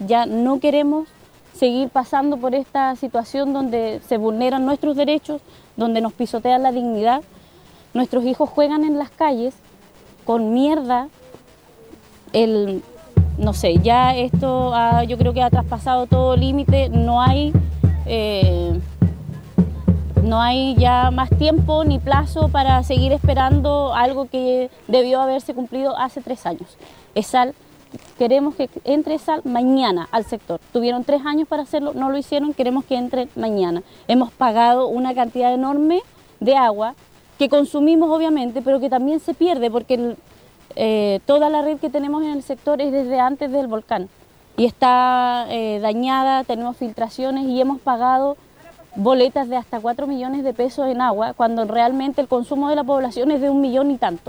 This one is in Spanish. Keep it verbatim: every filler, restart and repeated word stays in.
ya no queremos seguir pasando por esta situación donde se vulneran nuestros derechos, donde nos pisotean la dignidad. Nuestros hijos juegan en las calles con mierda. El, no sé, ya esto ha, yo creo que ha traspasado todo límite, no hay, eh, no hay ya más tiempo ni plazo para seguir esperando algo que debió haberse cumplido hace tres años. ESAL, queremos que entre ESAL mañana al sector. Tuvieron tres años para hacerlo, no lo hicieron, queremos que entre mañana. Hemos pagado una cantidad enorme de agua que consumimos obviamente, pero que también se pierde porque el, eh, toda la red que tenemos en el sector es desde antes del volcán y está eh, dañada, tenemos filtraciones y hemos pagado boletas de hasta cuatro millones de pesos en agua, cuando realmente el consumo de la población es de un millón y tanto.